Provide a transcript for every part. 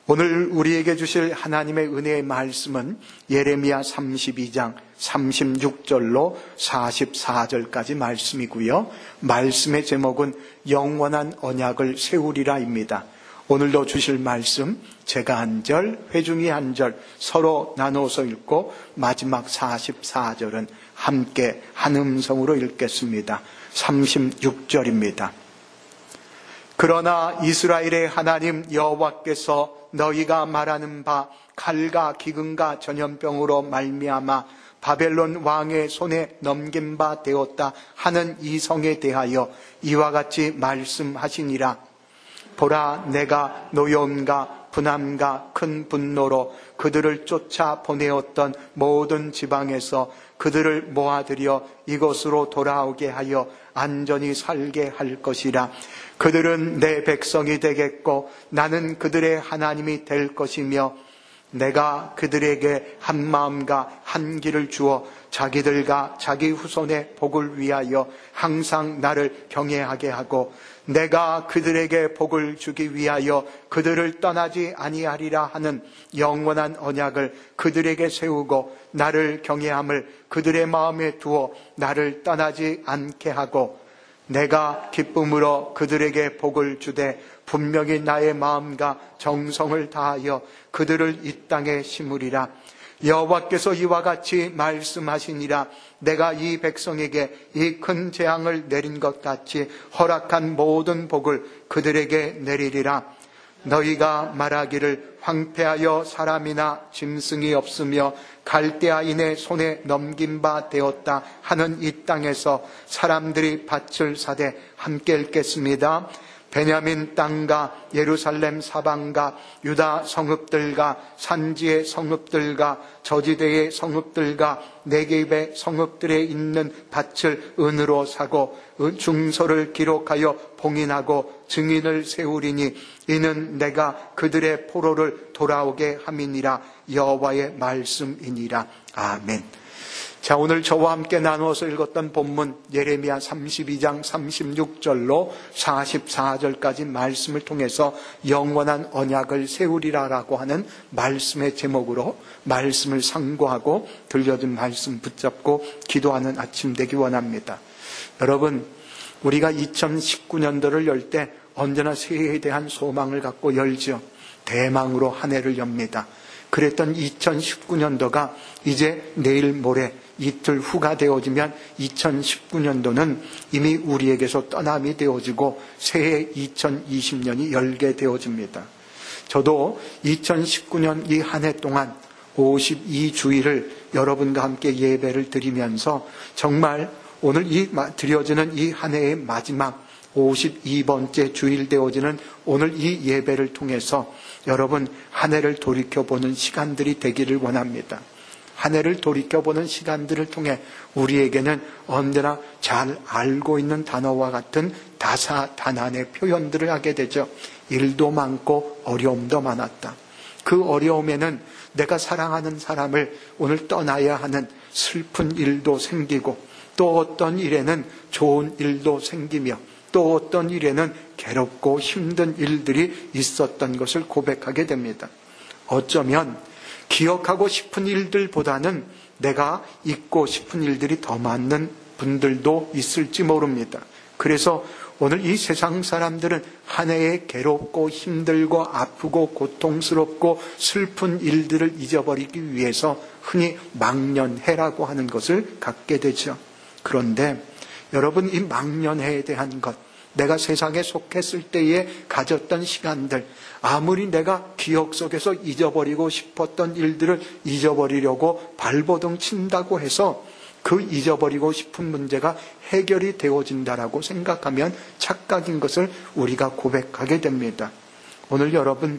오늘 우리에게 주실 하나님의 은혜의 말씀은 예레미야 32장 36절로 44절까지 말씀이고요. 말씀의 제목은 영원한 언약을 세우리라입니다. 오늘도 주실 말씀 제가 한 절, 회중이 한 절 서로 나눠서 읽고 마지막 44절은 함께 한 음성으로 읽겠습니다. 36절입니다. 그러나 이스라엘의 하나님 여호와께서 너희가 말하는 바 칼과 기근과 전염병으로 말미암아 바벨론 왕의 손에 넘긴 바 되었다 하는 이 성에 대하여 이와 같이 말씀하시니라. 보라, 내가 노여움과 분함과 큰 분노로 그들을 쫓아 보내었던 모든 지방에서 그들을 모아들여 이곳으로 돌아오게 하여 안전히 살게 할 것이라. 그들은 내 백성이 되겠고 나는 그들의 하나님이 될 것이며 내가 그들에게 한 마음과 한 길을 주어 자기들과 자기 후손의 복을 위하여 항상 나를 경외하게 하고 내가 그들에게 복을 주기 위하여 그들을 떠나지 아니하리라 하는 영원한 언약을 그들에게 세우고 나를 경외함을 그들의 마음에 두어 나를 떠나지 않게 하고 내가 기쁨으로 그들에게 복을 주되 분명히 나의 마음과 정성을 다하여 그들을 이 땅에 심으리라. 여호와께서 이와 같이 말씀하시니라. 내가 이 백성에게 이 큰 재앙을 내린 것 같이 허락한 모든 복을 그들에게 내리리라. 너희가 말하기를 황폐하여 사람이나 짐승이 없으며 갈대아인의 손에 넘긴 바 되었다 하는 이 땅에서 사람들이 밭을 사되 함께 읽겠습니다. 베냐민 땅과 예루살렘 사방과 유다 성읍들과 산지의 성읍들과 저지대의 성읍들과 네겝의 성읍들에 있는 밭을 은으로 사고 중소를 기록하여 봉인하고 증인을 세우리니 이는 내가 그들의 포로를 돌아오게 함이니라. 여호와의 말씀이니라. 아멘. 자, 오늘 저와 함께 나누어서 읽었던 본문 예레미야 32장 36절로 44절까지 말씀을 통해서 영원한 언약을 세우리라라고 하는 말씀의 제목으로 말씀을 상고하고 들려준 말씀 붙잡고 기도하는 아침 되기 원합니다. 여러분, 우리가 2019년도를 열 때 언제나 새해에 대한 소망을 갖고 열죠. 대망으로 한 해를 엽니다. 그랬던 2019년도가 이제 내일 모레 이틀 후가 되어지면 2019년도는 이미 우리에게서 떠남이 되어지고 새해 2020년이 열게 되어집니다. 저도 2019년 이 한 해 동안 52주일을 여러분과 함께 예배를 드리면서 정말 오늘 드려지는 이 한 해의 마지막 52번째 주일 되어지는 오늘 이 예배를 통해서 여러분 한 해를 돌이켜보는 시간들이 되기를 원합니다. 한 해를 돌이켜보는 시간들을 통해 우리에게는 언제나 잘 알고 있는 단어와 같은 다사다난의 표현들을 하게 되죠. 일도 많고 어려움도 많았다. 그 어려움에는 내가 사랑하는 사람을 오늘 떠나야 하는 슬픈 일도 생기고 또 어떤 일에는 좋은 일도 생기며 또 어떤 일에는 괴롭고 힘든 일들이 있었던 것을 고백하게 됩니다. 어쩌면 기억하고 싶은 일들보다는 내가 잊고 싶은 일들이 더 많은 분들도 있을지 모릅니다. 그래서 오늘 이 세상 사람들은 한 해에 괴롭고 힘들고 아프고 고통스럽고 슬픈 일들을 잊어버리기 위해서 흔히 망년해라고 하는 것을 갖게 되죠. 그런데 여러분, 이 망년해에 대한 것, 내가 세상에 속했을 때에 가졌던 시간들, 아무리 내가 기억 속에서 잊어버리고 싶었던 일들을 잊어버리려고 발버둥 친다고 해서 그 잊어버리고 싶은 문제가 해결이 되어진다라고 생각하면 착각인 것을 우리가 고백하게 됩니다. 오늘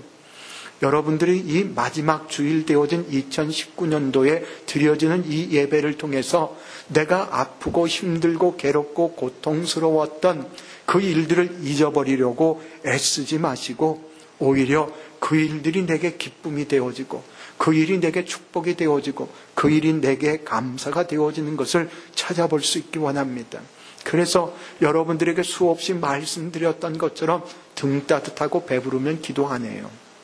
여러분들이 이 마지막 주일 되어진 2019년도에 드려지는 이 예배를 통해서 내가 아프고 힘들고 괴롭고 고통스러웠던 그 일들을 잊어버리려고 애쓰지 마시고 오히려 그 일들이 내게 기쁨이 되어지고 그 일이 내게 축복이 되어지고 그 일이 내게 감사가 되어지는 것을 찾아볼 수 있기 원합니다. 그래서 여러분들에게 수없이 말씀드렸던 것처럼 등 따뜻하고 배부르면 기도 안 해요.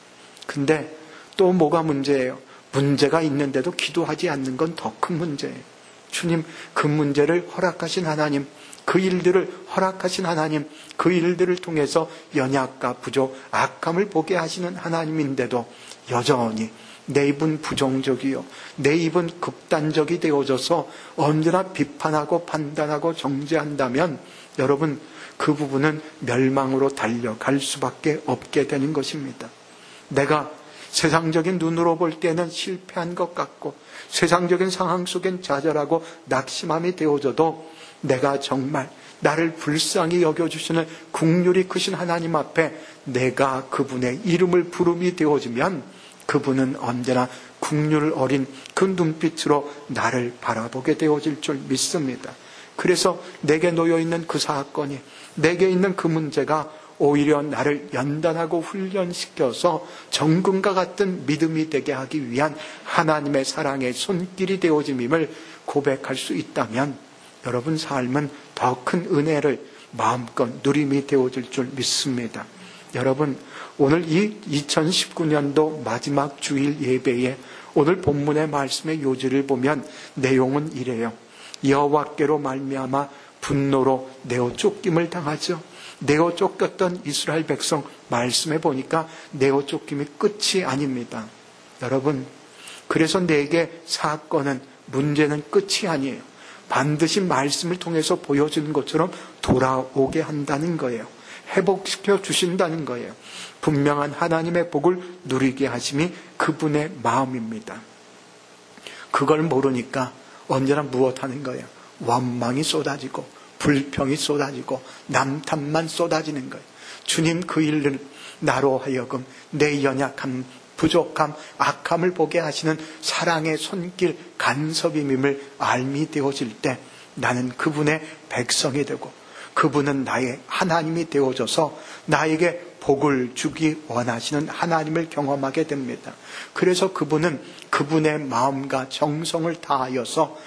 근데 또 뭐가 문제예요? 문제가 있는데도 기도하지 않는 건 더 큰 문제예요. 주님, 그 문제를 허락하신 하나님, 그 일들을 허락하신 하나님, 그 일들을 통해서 연약과 부족, 악함을 보게 하시는 하나님인데도 여전히 내 입은 부정적이요, 내 입은 극단적이 되어져서 언제나 비판하고 판단하고 정죄한다면 여러분, 그 부분은 멸망으로 달려갈 수밖에 없게 되는 것입니다. 내가 세상적인 눈으로 볼 때는 실패한 것 같고 세상적인 상황 속엔 좌절하고 낙심함이 되어져도 내가 정말 나를 불쌍히 여겨주시는 긍휼이 크신 하나님 앞에 내가 그분의 이름을 부름이 되어지면 그분은 언제나 긍휼 어린 그 눈빛으로 나를 바라보게 되어질 줄 믿습니다. 그래서 내게 놓여있는 그 사건이, 내게 있는 그 문제가 오히려 나를 연단하고 훈련시켜서 정금과 같은 믿음이 되게 하기 위한 하나님의 사랑의 손길이 되어짐임을 고백할 수 있다면 여러분 삶은 더 큰 은혜를 마음껏 누림이 되어질 줄 믿습니다. 여러분, 오늘 이 2019년도 마지막 주일 예배에 오늘 본문의 말씀의 요지를 보면 내용은 이래요. 여호와께로 말미암아 분노로 내어 쫓김을 당하죠. 내어 쫓겼던 이스라엘 백성 말씀해 보니까 내어 쫓김이 끝이 아닙니다. 여러분, 그래서 내게 사건은, 문제는 끝이 아니에요. 반드시 말씀을 통해서 보여주는 것처럼 돌아오게 한다는 거예요. 회복시켜 주신다는 거예요. 분명한 하나님의 복을 누리게 하심이 그분의 마음입니다. 그걸 모르니까 언제나 무엇하는 거예요? 원망이 쏟아지고 불평이 쏟아지고 남탓만 쏟아지는 거예요. 주님, 그 일을 나로 하여금 내 연약함, 부족함, 악함을 보게 하시는 사랑의 손길, 간섭임임을 알미 되어질 때 나는 그분의 백성이 되고 그분은 나의 하나님이 되어져서 나에게 복을 주기 원하시는 하나님을 경험하게 됩니다. 그래서 그분은 그분의 마음과 정성을 다하여서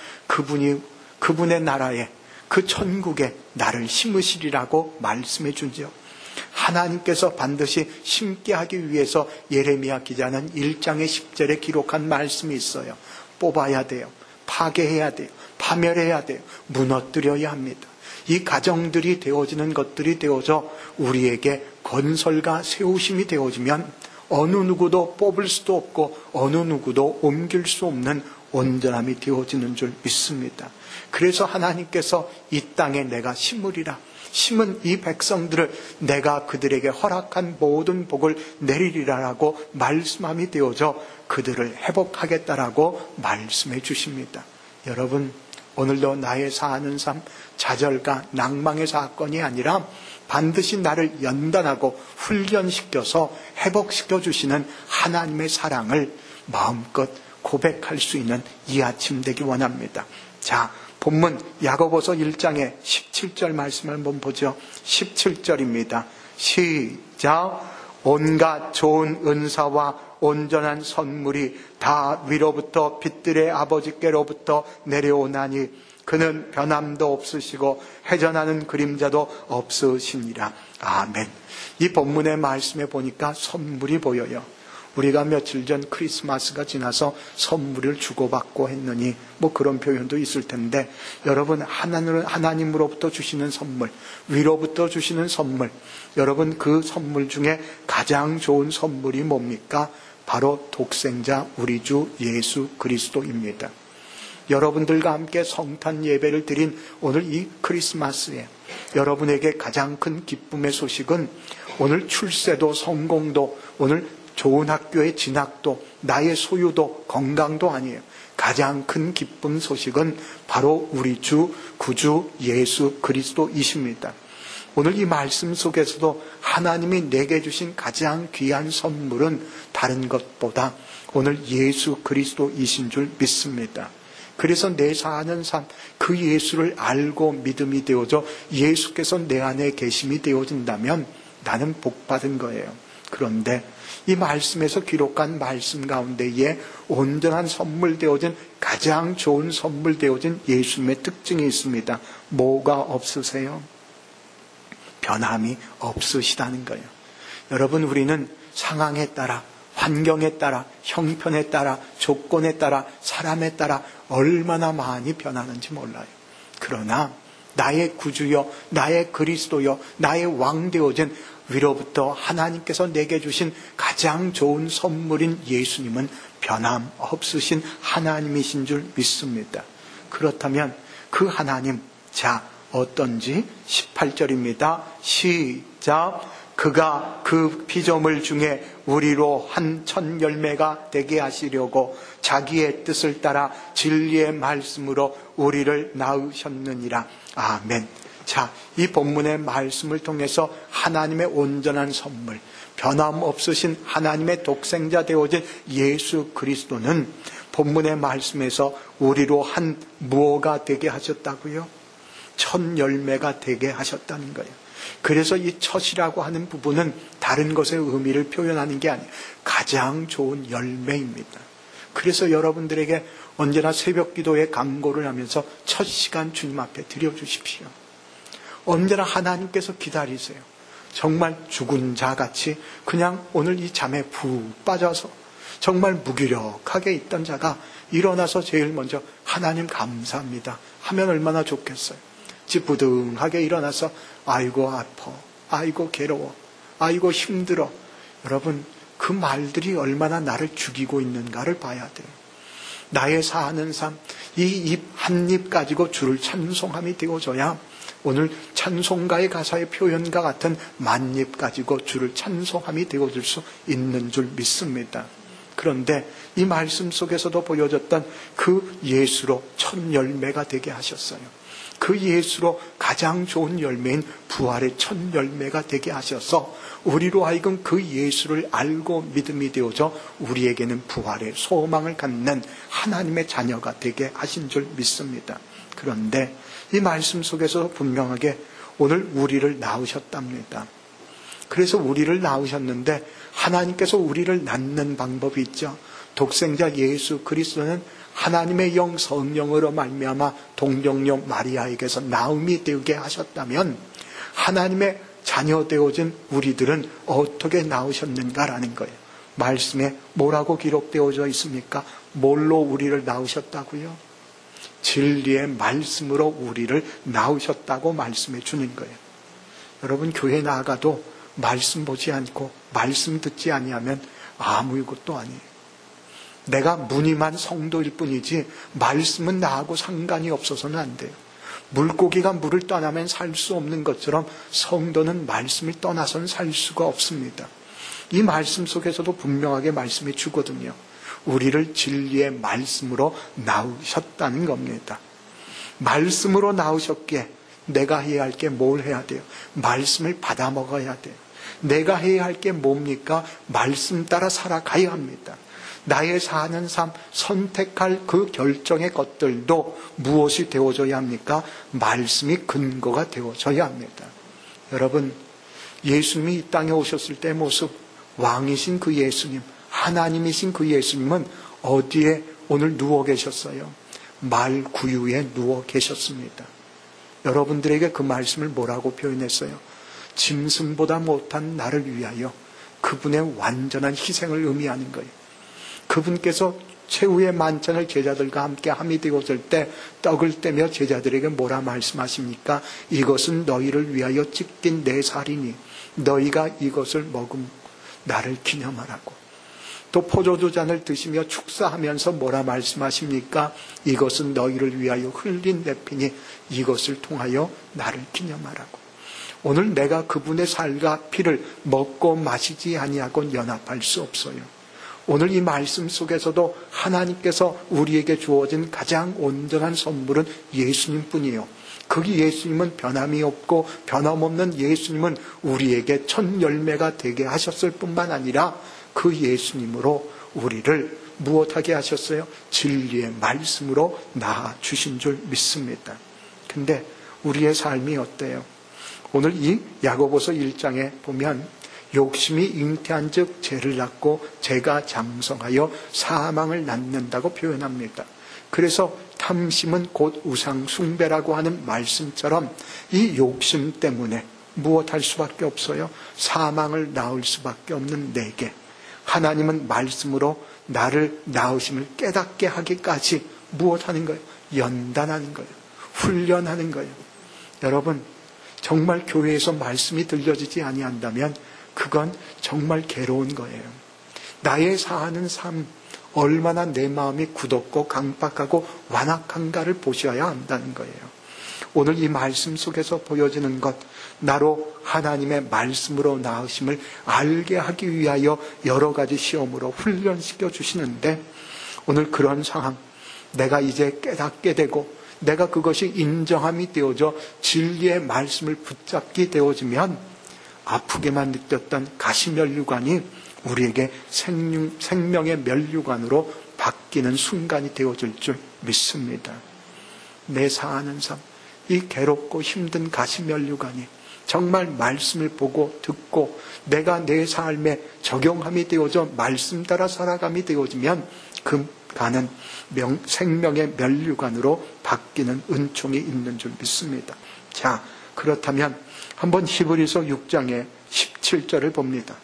그분의 나라에, 그 천국에 나를 심으시리라고 말씀해 주죠. 하나님께서 반드시 심게 하기 위해서 예레미야 기자는 1장의 10절에 기록한 말씀이 있어요. 뽑아야 돼요. 파괴해야 돼요. 파멸해야 돼요. 무너뜨려야 합니다. 이 가정들이 되어지는 것들이 되어져 우리에게 건설과 세우심이 되어지면 어느 누구도 뽑을 수도 없고 어느 누구도 옮길 수 없는 온전함이 되어지는 줄 믿습니다. 그래서 하나님께서 이 땅에 내가 심으리라, 심은 이 백성들을 내가 그들에게 허락한 모든 복을 내리리라라고 말씀함이 되어져 그들을 회복하겠다라고 말씀해 주십니다. 여러분, 오늘도 나의 사는 삶, 좌절과 낭망의 사건이 아니라 반드시 나를 연단하고 훈련시켜서 회복시켜 주시는 하나님의 사랑을 마음껏 고백할 수 있는 이 아침 되기 원합니다. 자, 본문 야고보서 1장의 17절 말씀을 한번 보죠. 17절입니다. 시작. 온갖 좋은 은사와 온전한 선물이 다 위로부터 빛들의 아버지께로부터 내려오나니 그는 변함도 없으시고 회전하는 그림자도 없으시니라. 아멘. 이 본문의 말씀에 보니까 선물이 보여요. 우리가 며칠 전 크리스마스가 지나서 선물을 주고받고 했느니 뭐 그런 표현도 있을 텐데, 여러분, 하나님으로부터 주시는 선물, 위로부터 주시는 선물, 여러분, 그 선물 중에 가장 좋은 선물이 뭡니까? 바로 독생자 우리 주 예수 그리스도입니다. 여러분들과 함께 성탄 예배를 드린 오늘 이 크리스마스에 여러분에게 가장 큰 기쁨의 소식은 오늘 출세도 성공도 오늘 좋은 학교의 진학도 나의 소유도 건강도 아니에요. 가장 큰 기쁨 소식은 바로 우리 주 구주 예수 그리스도이십니다. 오늘 이 말씀 속에서도 하나님이 내게 주신 가장 귀한 선물은 다른 것보다 오늘 예수 그리스도이신 줄 믿습니다. 그래서 내 사는 삶, 그 예수를 알고 믿음이 되어져 예수께서 내 안에 계심이 되어진다면 나는 복받은 거예요. 그런데 이 말씀에서 기록한 말씀 가운데에 온전한 선물 되어진, 가장 좋은 선물 되어진 예수님의 특징이 있습니다. 뭐가 없으세요? 변함이 없으시다는 거예요. 여러분, 우리는 상황에 따라, 환경에 따라, 형편에 따라, 조건에 따라, 사람에 따라 얼마나 많이 변하는지 몰라요. 그러나 나의 구주여, 나의 그리스도여, 나의 왕 되어진 위로부터 하나님께서 내게 주신 가장 좋은 선물인 예수님은 변함없으신 하나님이신 줄 믿습니다. 그렇다면 그 하나님, 자, 어떤지 18절입니다. 시작. 그가 그 피조물 중에 우리로 한 첫 열매가 되게 하시려고 자기의 뜻을 따라 진리의 말씀으로 우리를 낳으셨느니라. 아멘. 자, 이 본문의 말씀을 통해서 하나님의 온전한 선물, 변함없으신 하나님의 독생자 되어진 예수 그리스도는 본문의 말씀에서 우리로 한 무엇가 되게 하셨다고요? 첫 열매가 되게 하셨다는 거예요. 그래서 이 첫이라고 하는 부분은 다른 것의 의미를 표현하는 게 아니에요. 가장 좋은 열매입니다. 그래서 여러분들에게 언제나 새벽 기도에 강구를 하면서 첫 시간 주님 앞에 드려주십시오. 언제나 하나님께서 기다리세요. 정말 죽은 자같이 그냥 오늘 이 잠에 푹 빠져서 정말 무기력하게 있던 자가 일어나서 제일 먼저 하나님 감사합니다 하면 얼마나 좋겠어요. 지부등하게 일어나서 아이고 아파, 아이고 괴로워, 아이고 힘들어. 여러분, 그 말들이 얼마나 나를 죽이고 있는가를 봐야 돼요. 나의 사는 삶, 이 입 한 입 가지고 주를 찬송함이 되어져야 오늘 찬송가의 가사의 표현과 같은 만입 가지고 주를 찬송함이 되어질 수 있는 줄 믿습니다. 그런데 이 말씀 속에서도 보여졌던 그 예수로 첫 열매가 되게 하셨어요. 그 예수로 가장 좋은 열매인 부활의 첫 열매가 되게 하셔서 우리로 하여금 그 예수를 알고 믿음이 되어져 우리에게는 부활의 소망을 갖는 하나님의 자녀가 되게 하신 줄 믿습니다. 그런데 이 말씀 속에서 분명하게 오늘 우리를 낳으셨답니다. 그래서 우리를 낳으셨는데 하나님께서 우리를 낳는 방법이 있죠. 독생자 예수 그리스도는 하나님의 영 성령으로 말미암아 동정녀 마리아에게서 나음이 되게 하셨다면 하나님의 자녀 되어진 우리들은 어떻게 낳으셨는가라는 거예요. 말씀에 뭐라고 기록되어져 있습니까? 뭘로 우리를 낳으셨다고요? 진리의 말씀으로 우리를 낳으셨다고 말씀해 주는 거예요. 여러분, 교회 나가도 말씀 보지 않고 말씀 듣지 아니하면 아무것도 아니에요. 내가 무늬만 성도일 뿐이지 말씀은 나하고 상관이 없어서는 안 돼요. 물고기가 물을 떠나면 살 수 없는 것처럼 성도는 말씀을 떠나서는 살 수가 없습니다. 이 말씀 속에서도 분명하게 말씀해 주거든요. 우리를 진리의 말씀으로 낳으셨다는 겁니다. 말씀으로 낳으셨기에 내가 해야 할 게 뭘 해야 돼요? 말씀을 받아 먹어야 돼요. 내가 해야 할 게 뭡니까? 말씀 따라 살아가야 합니다. 나의 사는 삶, 선택할 그 결정의 것들도 무엇이 되어져야 합니까? 말씀이 근거가 되어져야 합니다. 여러분, 예수님이 이 땅에 오셨을 때의 모습, 왕이신 그 예수님, 하나님이신 그 예수님은 어디에 오늘 누워 계셨어요? 말 구유에 누워 계셨습니다. 여러분들에게 그 말씀을 뭐라고 표현했어요? 짐승보다 못한 나를 위하여 그분의 완전한 희생을 의미하는 거예요. 그분께서 최후의 만찬을 제자들과 함께 함이 되었을 때 떡을 떼며 제자들에게 뭐라 말씀하십니까? 이것은 너희를 위하여 찢긴 내 살이니 너희가 이것을 먹음 나를 기념하라고. 또 포도주 잔을 드시며 축사하면서 뭐라 말씀하십니까? 이것은 너희를 위하여 흘린 내 피니 이것을 통하여 나를 기념하라고. 오늘 내가 그분의 살과 피를 먹고 마시지 아니하고 연합할 수 없어요. 오늘 이 말씀 속에서도 하나님께서 우리에게 주어진 가장 온전한 선물은 예수님뿐이에요. 그 예수님은 변함이 없고 변함없는 예수님은 우리에게 첫 열매가 되게 하셨을 뿐만 아니라 그 예수님으로 우리를 무엇하게 하셨어요? 진리의 말씀으로 낳아주신 줄 믿습니다. 근데 우리의 삶이 어때요? 오늘 이 야고보서 1장에 보면 욕심이 잉태한 즉 죄를 낳고 죄가 장성하여 사망을 낳는다고 표현합니다. 그래서 탐심은 곧 우상 숭배라고 하는 말씀처럼 이 욕심 때문에 무엇할 수밖에 없어요? 사망을 낳을 수밖에 없는 내게 하나님은 말씀으로 나를 낳으심을 깨닫게 하기까지 무엇하는 거예요? 연단하는 거예요. 훈련하는 거예요. 여러분, 정말 교회에서 말씀이 들려지지 아니한다면 그건 정말 괴로운 거예요. 나의 사는 삶, 얼마나 내 마음이 굳었고 강박하고 완악한가를 보셔야 한다는 거예요. 오늘 이 말씀 속에서 보여지는 것, 나로 하나님의 말씀으로 낳으심을 알게 하기 위하여 여러 가지 시험으로 훈련시켜 주시는데, 오늘 그런 상황, 내가 이제 깨닫게 되고 내가 그것이 인정함이 되어져 진리의 말씀을 붙잡게 되어지면 아프게만 느꼈던 가시면류관이 우리에게 생명의 면류관으로 바뀌는 순간이 되어질 줄 믿습니다. 내 사는 삶, 이 괴롭고 힘든 가시면류관이 정말 말씀을 보고 듣고 내가 내 삶에 적용함이 되어져 말씀 따라 살아감이 되어지면 그 가는 생명의 면류관으로 바뀌는 은총이 있는 줄 믿습니다. 자, 그렇다면 한번 히브리서 6장의 17절을 봅니다.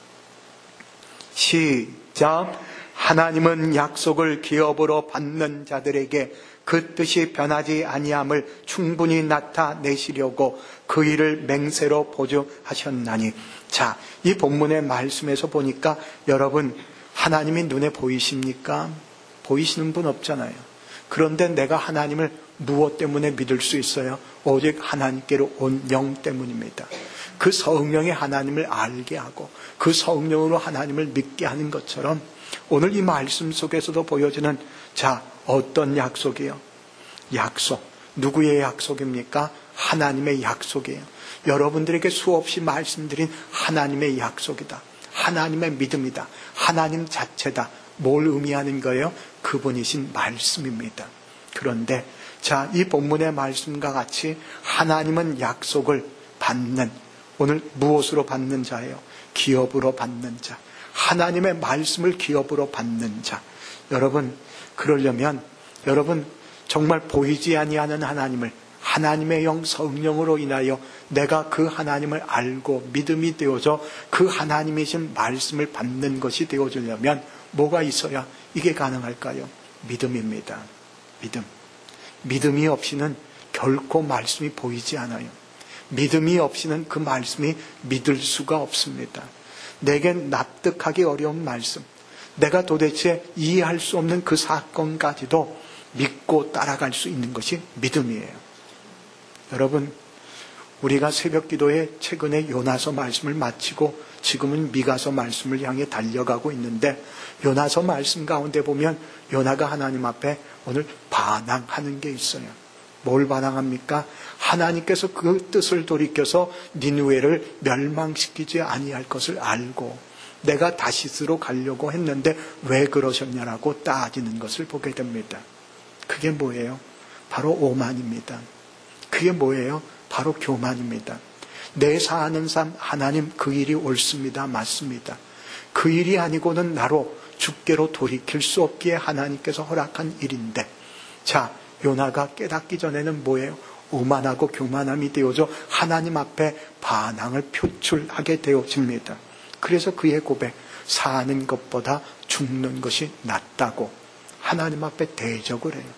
시작. 하나님은 약속을 기업으로 받는 자들에게 그 뜻이 변하지 아니함을 충분히 나타내시려고 그 일을 맹세로 보증하셨나니. 자, 이 본문의 말씀에서 보니까 여러분, 하나님이 눈에 보이십니까? 보이시는 분 없잖아요. 그런데 내가 하나님을 무엇 때문에 믿을 수 있어요? 오직 하나님께로 온 영 때문입니다. 그 성령이 하나님을 알게 하고 그 성령으로 하나님을 믿게 하는 것처럼 오늘 이 말씀 속에서도 보여지는, 자, 어떤 약속이에요? 약속. 누구의 약속입니까? 하나님의 약속이에요. 여러분들에게 수없이 말씀드린 하나님의 약속이다. 하나님의 믿음이다. 하나님 자체다. 뭘 의미하는 거예요? 그분이신 말씀입니다. 그런데 자, 이 본문의 말씀과 같이 하나님은 약속을 받는, 오늘 무엇으로 받는 자예요? 기업으로 받는 자. 하나님의 말씀을 기업으로 받는 자. 여러분, 그러려면 여러분 정말 보이지 아니하는 하나님을, 하나님의 영 성령으로 인하여 내가 그 하나님을 알고 믿음이 되어져 그 하나님이신 말씀을 받는 것이 되어지려면 뭐가 있어야 이게 가능할까요? 믿음입니다. 믿음. 믿음이 없이는 결코 말씀이 보이지 않아요. 믿음이 없이는 그 말씀이 믿을 수가 없습니다. 내겐 납득하기 어려운 말씀, 내가 도대체 이해할 수 없는 그 사건까지도 믿고 따라갈 수 있는 것이 믿음이에요. 여러분, 우리가 새벽 기도에 최근에 요나서 말씀을 마치고 지금은 미가서 말씀을 향해 달려가고 있는데, 요나서 말씀 가운데 보면 요나가 하나님 앞에 오늘 반항하는 게 있어요. 뭘 반항합니까? 하나님께서 그 뜻을 돌이켜서 니느웨를 멸망시키지 아니할 것을 알고 내가 다시스로 가려고 했는데 왜 그러셨냐라고 따지는 것을 보게 됩니다. 그게 뭐예요? 바로 오만입니다. 그게 뭐예요? 바로 교만입니다. 내 사는 삶, 하나님 그 일이 옳습니다. 맞습니다. 그 일이 아니고는 나로 주께로 돌이킬 수 없기에 하나님께서 허락한 일인데, 자, 요나가 깨닫기 전에는 뭐예요? 오만하고 교만함이 되어져 하나님 앞에 반항을 표출하게 되어집니다. 그래서 그의 고백, 사는 것보다 죽는 것이 낫다고 하나님 앞에 대적을 해요.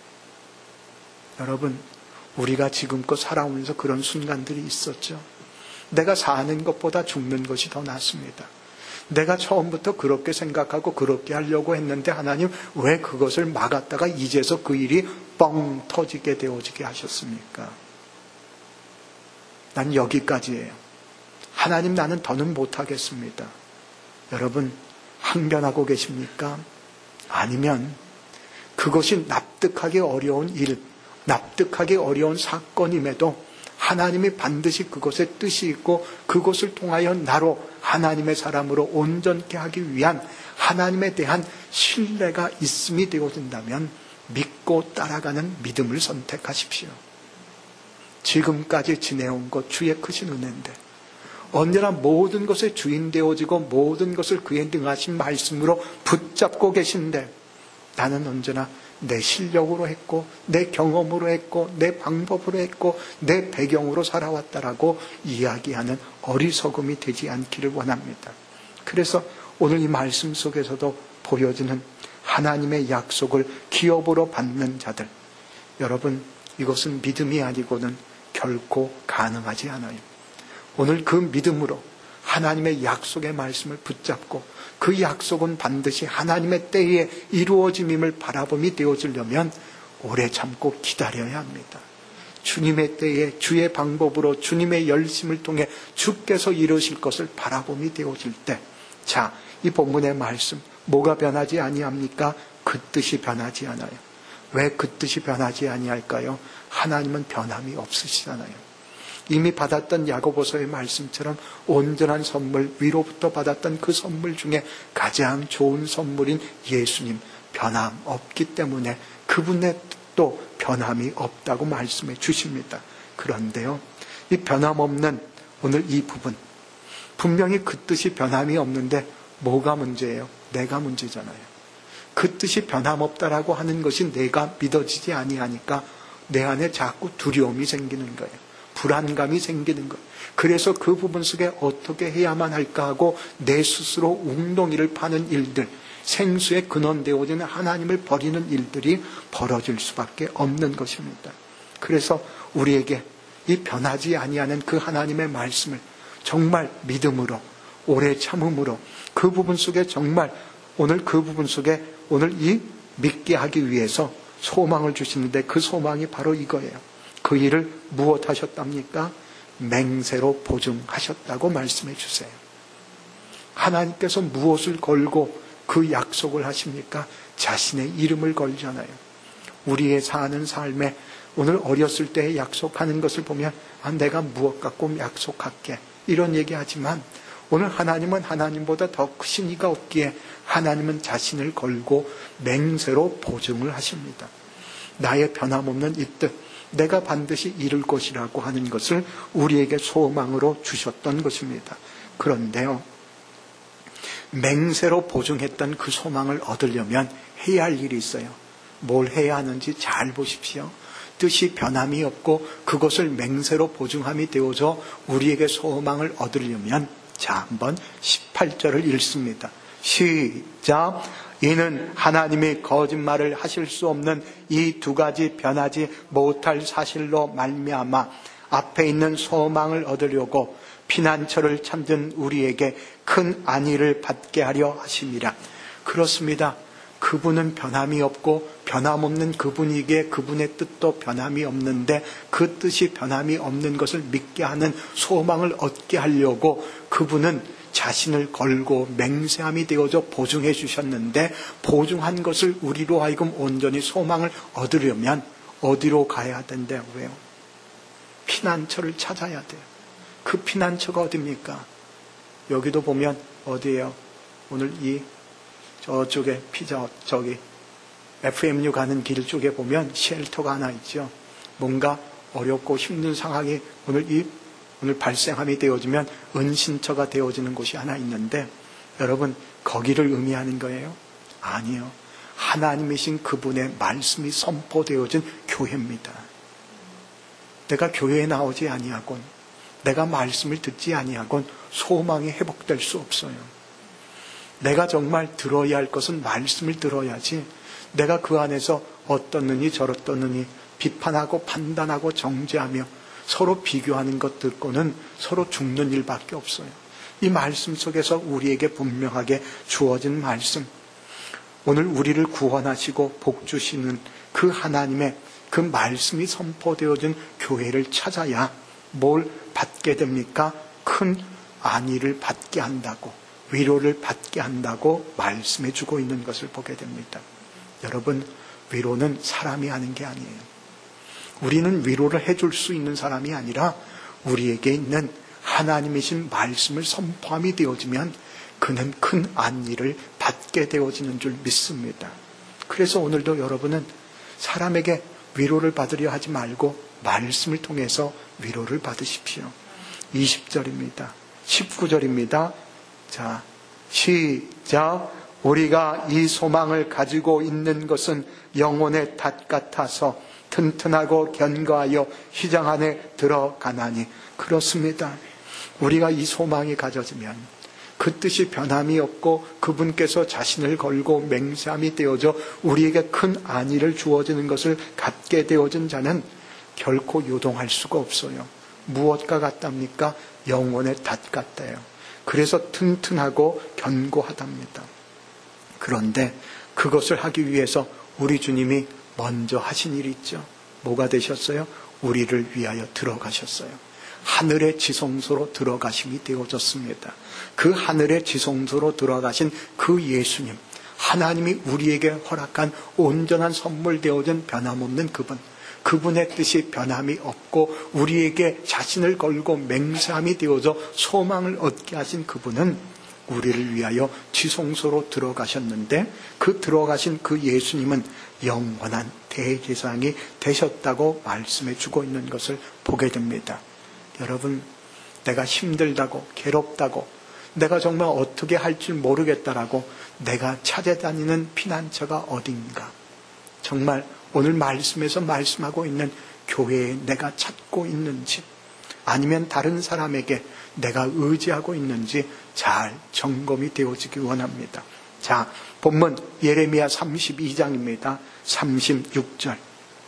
여러분, 우리가 지금껏 살아오면서 그런 순간들이 있었죠. 내가 사는 것보다 죽는 것이 더 낫습니다. 내가 처음부터 그렇게 생각하고 그렇게 하려고 했는데 하나님 왜 그것을 막았다가 이제서 그 일이 뻥 터지게 되어지게 하셨습니까? 난 여기까지예요. 하나님, 나는 더는 못하겠습니다. 여러분, 항변하고 계십니까? 아니면 그것이 납득하기 어려운 일, 납득하기 어려운 사건임에도 하나님이 반드시 그것에 뜻이 있고 그것을 통하여 나로 하나님의 사람으로 온전케 하기 위한 하나님에 대한 신뢰가 있음이 되어진다면 믿고 따라가는 믿음을 선택하십시오. 지금까지 지내온 것 주의 크신 은혜인데 언제나 모든 것의 주인 되어지고 모든 것을 그의 능하신 말씀으로 붙잡고 계신데 나는 언제나 내 실력으로 했고 내 경험으로 했고 내 방법으로 했고 내 배경으로 살아왔다라고 이야기하는 어리석음이 되지 않기를 원합니다. 그래서 오늘 이 말씀 속에서도 보여지는 하나님의 약속을 기업으로 받는 자들, 여러분, 이것은 믿음이 아니고는 결코 가능하지 않아요. 오늘 그 믿음으로 하나님의 약속의 말씀을 붙잡고 그 약속은 반드시 하나님의 때에 이루어짐임을 바라봄이 되어지려면 오래 참고 기다려야 합니다. 주님의 때에 주의 방법으로 주님의 열심을 통해 주께서 이루실 것을 바라봄이 되어질 때, 자, 이 본문의 말씀 뭐가 변하지 아니합니까? 그 뜻이 변하지 않아요. 왜 그 뜻이 변하지 아니할까요? 하나님은 변함이 없으시잖아요. 이미 받았던 야고보서의 말씀처럼 온전한 선물, 위로부터 받았던 그 선물 중에 가장 좋은 선물인 예수님, 변함 없기 때문에 그분의 뜻도 변함이 없다고 말씀해 주십니다. 그런데요, 이 변함없는 오늘 이 부분, 분명히 그 뜻이 변함이 없는데 뭐가 문제예요? 내가 문제잖아요. 그 뜻이 변함없다라고 하는 것이 내가 믿어지지 아니하니까 내 안에 자꾸 두려움이 생기는 거예요. 불안감이 생기는 거예요. 그래서 그 부분 속에 어떻게 해야만 할까 하고 내 스스로 웅덩이를 파는 일들, 생수에 근원되어지는 하나님을 버리는 일들이 벌어질 수밖에 없는 것입니다. 그래서 우리에게 이 변하지 아니하는 그 하나님의 말씀을 정말 믿음으로, 오래 참음으로 그 부분 속에 정말 오늘 그 부분 속에 오늘 이 믿게 하기 위해서 소망을 주시는데 그 소망이 바로 이거예요. 그 일을 무엇하셨답니까? 맹세로 보증하셨다고 말씀해 주세요. 하나님께서 무엇을 걸고 그 약속을 하십니까? 자신의 이름을 걸잖아요. 우리의 사는 삶에 오늘 어렸을 때 약속하는 것을 보면 내가 무엇 갖고 약속할게 이런 얘기하지만 오늘 하나님은 하나님보다 더 크신 이가 없기에 하나님은 자신을 걸고 맹세로 보증을 하십니다. 나의 변함없는 이 뜻, 내가 반드시 이룰 것이라고 하는 것을 우리에게 소망으로 주셨던 것입니다. 그런데요, 맹세로 보증했던 그 소망을 얻으려면 해야 할 일이 있어요. 뭘 해야 하는지 잘 보십시오. 뜻이 변함이 없고 그것을 맹세로 보증함이 되어져 우리에게 소망을 얻으려면, 자, 한번 18절을 읽습니다. 시작. 이는 하나님이 거짓말을 하실 수 없는 이 두 가지 변하지 못할 사실로 말미암아 앞에 있는 소망을 얻으려고 피난처를 찾은 우리에게 큰 안위를 받게 하려 하심이라. 그렇습니다. 그분은 변함이 없고 변함없는 그분이기에 그분의 뜻도 변함이 없는데 그 뜻이 변함이 없는 것을 믿게 하는 소망을 얻게 하려고 그분은 자신을 걸고 맹세함이 되어져 보증해 주셨는데, 보증한 것을 우리로 하여금 온전히 소망을 얻으려면 어디로 가야 된대요? 왜요? 피난처를 찾아야 돼요. 그 피난처가 어디입니까? 여기도 보면 어디예요? 오늘 이 저쪽에 저기 FMU 가는 길 쪽에 보면 쉘터가 하나 있죠. 뭔가 어렵고 힘든 상황이 오늘 발생함이 되어지면 은신처가 되어지는 곳이 하나 있는데, 여러분 거기를 의미하는 거예요? 아니요. 하나님이신 그분의 말씀이 선포되어진 교회입니다. 내가 교회에 나오지 아니하곤, 내가 말씀을 듣지 아니하곤 소망이 회복될 수 없어요. 내가 정말 들어야 할 것은 말씀을 들어야지, 내가 그 안에서 어떻느니 저렇더느니 비판하고 판단하고 정죄하며 서로 비교하는 것 듣고는 서로 죽는 일밖에 없어요. 이 말씀 속에서 우리에게 분명하게 주어진 말씀, 오늘 우리를 구원하시고 복 주시는 그 하나님의 그 말씀이 선포되어진 교회를 찾아야 뭘 받게 됩니까? 큰 안위를 받게 한다고, 위로를 받게 한다고 말씀해 주고 있는 것을 보게 됩니다. 여러분, 위로는 사람이 하는 게 아니에요. 우리는 위로를 해줄 수 있는 사람이 아니라 우리에게 있는 하나님이신 말씀을 선포함이 되어지면 그는 큰 안위를 받게 되어지는 줄 믿습니다. 그래서 오늘도 여러분은 사람에게 위로를 받으려 하지 말고 말씀을 통해서 위로를 받으십시오. 20절입니다. 19절입니다. 자, 시작. 우리가 이 소망을 가지고 있는 것은 영혼의 닷 같아서 튼튼하고 견고하여 휘장 안에 들어가나니. 그렇습니다. 우리가 이 소망이 가져지면, 그 그 뜻이 변함이 없고 그분께서 자신을 걸고 맹세함이 되어져 우리에게 큰 안위를 주어지는 것을 갖게 되어진 자는 결코 요동할 수가 없어요. 무엇과 같답니까? 영혼의 닷 같아요. 그래서 튼튼하고 견고하답니다. 그런데 그것을 하기 위해서 우리 주님이 먼저 하신 일이 있죠. 뭐가 되셨어요? 우리를 위하여 들어가셨어요. 하늘의 지성소로 들어가심이 되어졌습니다. 그 하늘의 지성소로 들어가신 그 예수님, 하나님이 우리에게 허락한 온전한 선물 되어진 변함없는 그분, 그분의 뜻이 변함이 없고 우리에게 자신을 걸고 맹세함이 되어져 소망을 얻게 하신 그분은 우리를 위하여 지성소로 들어가셨는데, 그 들어가신 그 예수님은 영원한 대제사장이 되셨다고 말씀해 주고 있는 것을 보게 됩니다. 여러분, 내가 힘들다고, 괴롭다고, 내가 정말 어떻게 할지 모르겠다라고 내가 찾아다니는 피난처가 어딘가? 정말 오늘 말씀에서 말씀하고 있는 교회에 내가 찾고 있는지, 아니면 다른 사람에게 내가 의지하고 있는지 잘 점검이 되어지기 원합니다. 자, 본문 예레미야 32장입니다. 36절.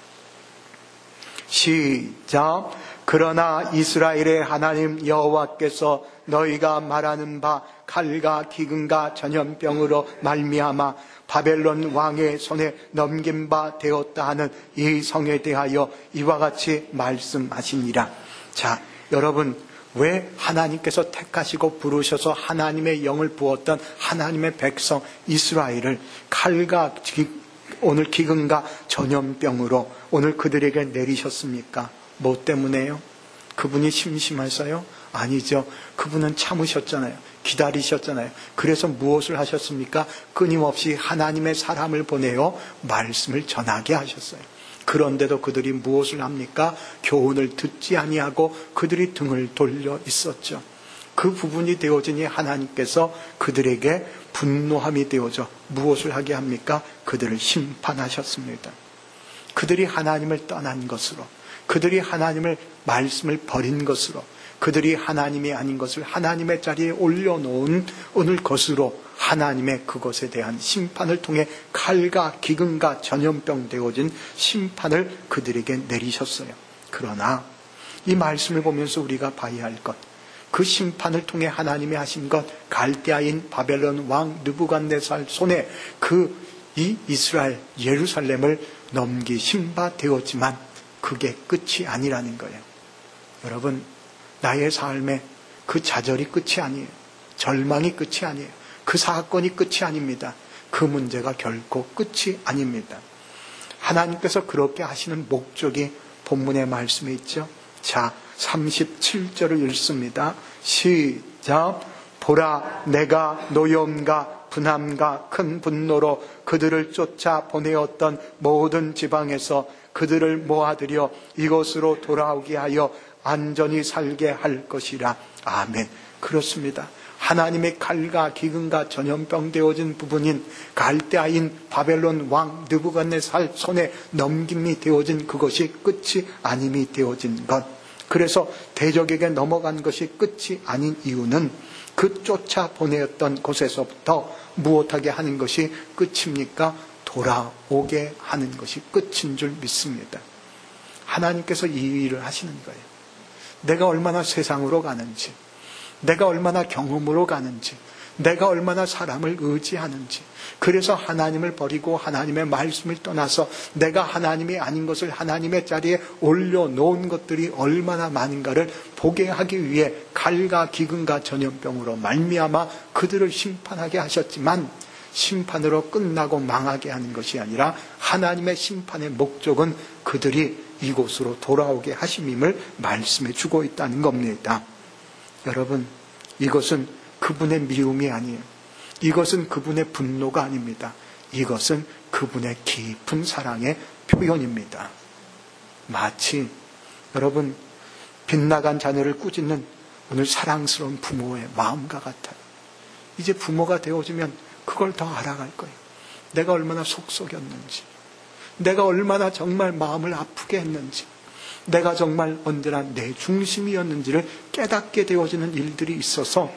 시작. 그러나 이스라엘의 하나님 여호와께서 너희가 말하는 바 칼과 기근과 전염병으로 말미암아 바벨론 왕의 손에 넘긴 바 되었다 하는 이 성에 대하여 이와 같이 말씀하시니라. 자, 여러분, 왜 하나님께서 택하시고 부르셔서 하나님의 영을 부었던 하나님의 백성 이스라엘을 칼과 오늘 기근과 전염병으로 오늘 그들에게 내리셨습니까? 뭐 때문에요? 그분이 심심해서요? 아니죠. 그분은 참으셨잖아요. 기다리셨잖아요. 그래서 무엇을 하셨습니까? 끊임없이 하나님의 사람을 보내어 말씀을 전하게 하셨어요. 그런데도 그들이 무엇을 합니까? 교훈을 듣지 아니하고 그들이 등을 돌려 있었죠. 그 부분이 되어지니 하나님께서 그들에게 분노함이 되어져 무엇을 하게 합니까? 그들을 심판하셨습니다. 그들이 하나님을 떠난 것으로, 그들이 하나님의 말씀을 버린 것으로, 그들이 하나님이 아닌 것을 하나님의 자리에 올려놓은 오늘 것으로 하나님의 그것에 대한 심판을 통해 칼과 기근과 전염병 되어진 심판을 그들에게 내리셨어요. 그러나 이 말씀을 보면서 우리가 봐야 할 것, 그 심판을 통해 하나님이 하신 것, 갈대아인 바벨론 왕 느부갓네살 손에 이 이스라엘 예루살렘을 넘기신 바 되었지만 그게 끝이 아니라는 거예요. 여러분, 나의 삶에 그 좌절이 끝이 아니에요. 절망이 끝이 아니에요. 그 사건이 끝이 아닙니다. 그 문제가 결코 끝이 아닙니다. 하나님께서 그렇게 하시는 목적이 본문의 말씀에 있죠. 자, 37절을 읽습니다. 시작. 보라, 내가 노염과 분함과 큰 분노로 그들을 쫓아 보내었던 모든 지방에서 그들을 모아들여 이곳으로 돌아오게 하여 안전히 살게 할 것이라. 아멘. 그렇습니다. 하나님의 칼과 기근과 전염병 되어진 부분인 갈대아인 바벨론 왕 느부갓네살 손에 넘김이 되어진 그것이 끝이 아님이 되어진 것. 그래서 대적에게 넘어간 것이 끝이 아닌 이유는 그 쫓아 보내었던 곳에서부터 무엇하게 하는 것이 끝입니까? 돌아오게 하는 것이 끝인 줄 믿습니다. 하나님께서 이 일을 하시는 거예요. 내가 얼마나 세상으로 가는지, 내가 얼마나 경험으로 가는지, 내가 얼마나 사람을 의지하는지, 그래서 하나님을 버리고 하나님의 말씀을 떠나서 내가 하나님이 아닌 것을 하나님의 자리에 올려놓은 것들이 얼마나 많은가를 보게 하기 위해 칼과 기근과 전염병으로 말미암아 그들을 심판하게 하셨지만, 심판으로 끝나고 망하게 하는 것이 아니라 하나님의 심판의 목적은 그들이 이곳으로 돌아오게 하심임을 말씀해 주고 있다는 겁니다. 여러분, 이것은 그분의 미움이 아니에요. 이것은 그분의 분노가 아닙니다. 이것은 그분의 깊은 사랑의 표현입니다. 마치 여러분, 빗나간 자녀를 꾸짖는 오늘 사랑스러운 부모의 마음과 같아요. 이제 부모가 되어지면 그걸 더 알아갈 거예요. 내가 얼마나 속썩였는지, 내가 얼마나 정말 마음을 아프게 했는지, 내가 정말 언제나 내 중심이었는지를 깨닫게 되어지는 일들이 있어서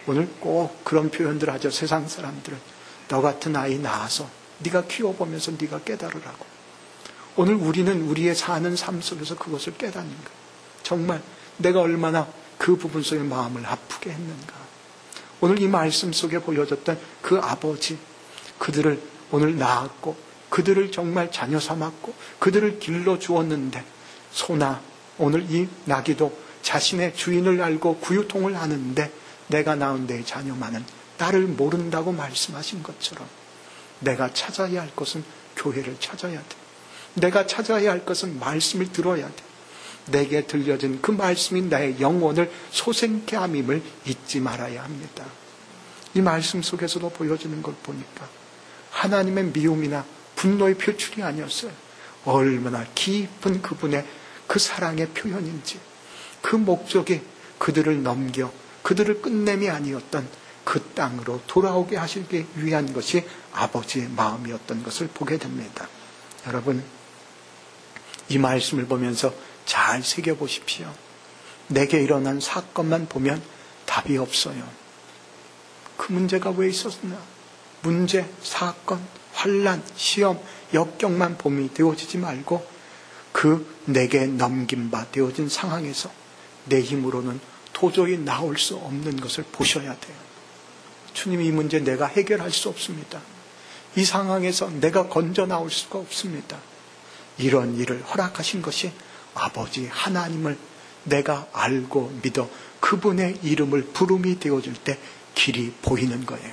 오늘 꼭 그런 표현들 하죠. 세상 사람들은 너 같은 아이 낳아서 네가 키워보면서 네가 깨달으라고. 오늘 우리는 우리의 사는 삶 속에서 그것을 깨닫는 거예요. 정말 내가 얼마나 그 부분 속에 마음을 아프게 했는가. 오늘 이 말씀 속에 보여졌던 그 아버지, 그들을 오늘 낳았고 그들을 정말 자녀 삼았고 그들을 길러 주었는데 소나 오늘 이 나귀도 자신의 주인을 알고 구유통을 하는데 내가 낳은 내 자녀만은 나를 모른다고 말씀하신 것처럼 내가 찾아야 할 것은 교회를 찾아야 돼. 내가 찾아야 할 것은 말씀을 들어야 돼. 내게 들려진 그 말씀이 나의 영혼을 소생케 함임을 잊지 말아야 합니다. 이 말씀 속에서도 보여지는 걸 보니까 하나님의 미움이나 분노의 표출이 아니었어요. 얼마나 깊은 그분의 그 사랑의 표현인지, 그 목적이 그들을 넘겨 그들을 끝냄이 아니었던 그 땅으로 돌아오게 하시기 위한 것이 아버지의 마음이었던 것을 보게 됩니다. 여러분, 이 말씀을 보면서 잘 새겨보십시오. 내게 일어난 사건만 보면 답이 없어요. 그 문제가 왜 있었나? 문제, 사건, 환난, 시험, 역경만 봄이 되어지지 말고 그 내게 넘긴 바 되어진 상황에서 내 힘으로는 도저히 나올 수 없는 것을 보셔야 돼요. 주님, 이 문제 내가 해결할 수 없습니다. 이 상황에서 내가 건져 나올 수가 없습니다. 이런 일을 허락하신 것이 아버지 하나님을 내가 알고 믿어 그분의 이름을 부름이 되어줄 때 길이 보이는 거예요.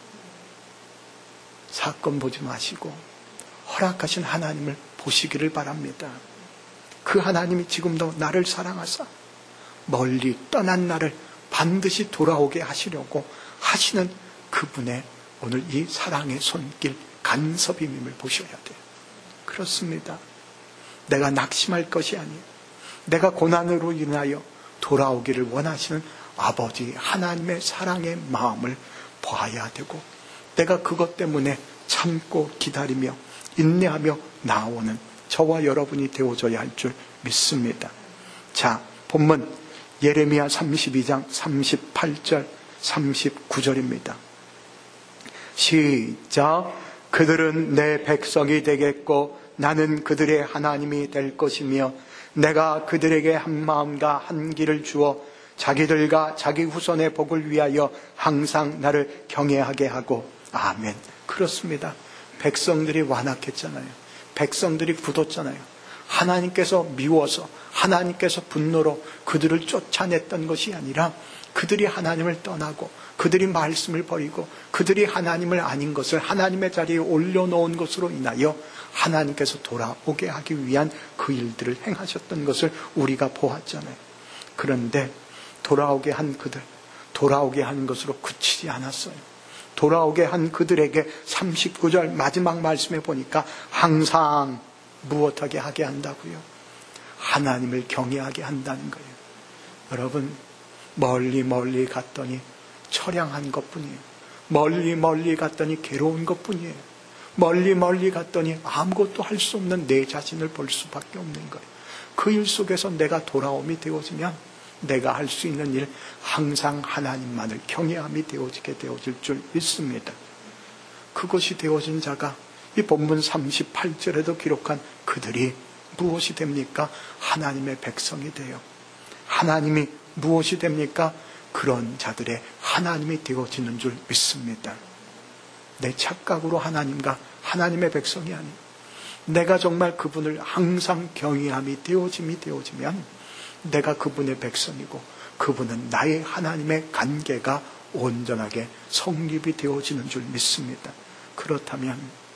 사건 보지 마시고 허락하신 하나님을 보시기를 바랍니다. 그 하나님이 지금도 나를 사랑하사 멀리 떠난 나를 반드시 돌아오게 하시려고 하시는 그분의 오늘 이 사랑의 손길 간섭임을 보셔야 돼요. 그렇습니다. 내가 낙심할 것이 아니에요. 내가 고난으로 인하여 돌아오기를 원하시는 아버지 하나님의 사랑의 마음을 봐야 되고 내가 그것 때문에 참고 기다리며 인내하며 나오는 저와 여러분이 되어져야 할 줄 믿습니다. 자, 본문 예레미야 32장 38절 39절입니다. 시작. 그들은 내 백성이 되겠고 나는 그들의 하나님이 될 것이며 내가 그들에게 한 마음과 한 길을 주어 자기들과 자기 후손의 복을 위하여 항상 나를 경외하게 하고. 아멘. 그렇습니다. 백성들이 완악했잖아요. 백성들이 굳었잖아요. 하나님께서 미워서 하나님께서 분노로 그들을 쫓아냈던 것이 아니라 그들이 하나님을 떠나고 그들이 말씀을 버리고 그들이 하나님을 아닌 것을 하나님의 자리에 올려놓은 것으로 인하여 하나님께서 돌아오게 하기 위한 그 일들을 행하셨던 것을 우리가 보았잖아요. 그런데 돌아오게 한 그들, 돌아오게 한 것으로 그치지 않았어요. 돌아오게 한 그들에게 39절 마지막 말씀에 보니까 항상 무엇하게 하게 한다고요? 하나님을 경외하게 한다는 거예요. 여러분, 멀리 멀리 갔더니 처량한 것뿐이에요. 멀리 멀리 갔더니 괴로운 것뿐이에요. 멀리 멀리 갔더니 아무것도 할 수 없는 내 자신을 볼 수밖에 없는 거예요. 그 일 속에서 내가 돌아옴이 되어지면 내가 할 수 있는 일 항상 하나님만을 경외함이 되어지게 되어질 줄 믿습니다. 그것이 되어진 자가 이 본문 38절에도 기록한 그들이 무엇이 됩니까? 하나님의 백성이 돼요. 하나님이 무엇이 됩니까? 그런 자들의 하나님이 되어지는 줄 믿습니다. 내 착각으로 하나님과 하나님의 백성이 아니에요. 내가 정말 그분을 항상 경외함이 되어지면 내가 그분의 백성이고 그분은 나의 하나님의 관계가 온전하게 성립이 되어지는 줄 믿습니다. 그렇다면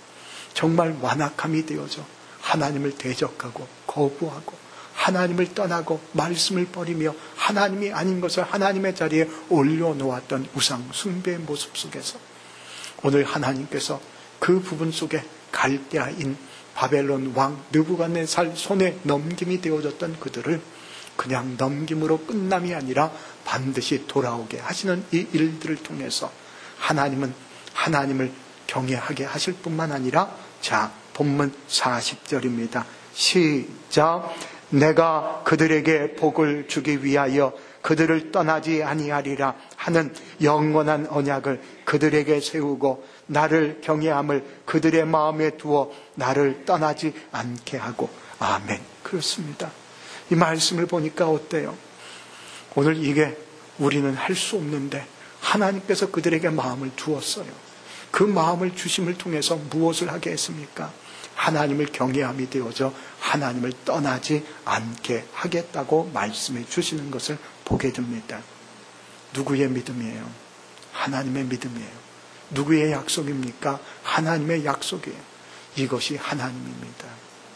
정말 완악함이 되어져 하나님을 대적하고 거부하고 하나님을 떠나고 말씀을 버리며 하나님이 아닌 것을 하나님의 자리에 올려놓았던 우상 숭배의 모습 속에서 오늘 하나님께서 그 부분 속에 갈대아인 바벨론 왕 느부갓네살 손에 넘김이 되어졌던 그들을 그냥 넘김으로 끝남이 아니라 반드시 돌아오게 하시는 이 일들을 통해서 하나님은 하나님을 경외하게 하실 뿐만 아니라 자, 본문 40절입니다. 시작. 내가 그들에게 복을 주기 위하여 그들을 떠나지 아니하리라 하는 영원한 언약을 그들에게 세우고 나를 경외함을 그들의 마음에 두어 나를 떠나지 않게 하고. 아멘. 그렇습니다. 이 말씀을 보니까 어때요? 오늘 이게 우리는 할 수 없는데 하나님께서 그들에게 마음을 주었어요. 그 마음을 주심을 통해서 무엇을 하게 했습니까? 하나님을 경외함이 되어져 하나님을 떠나지 않게 하겠다고 말씀해 주시는 것을 보게 됩니다. 누구의 믿음이에요? 하나님의 믿음이에요. 누구의 약속입니까? 하나님의 약속이에요. 이것이 하나님입니다.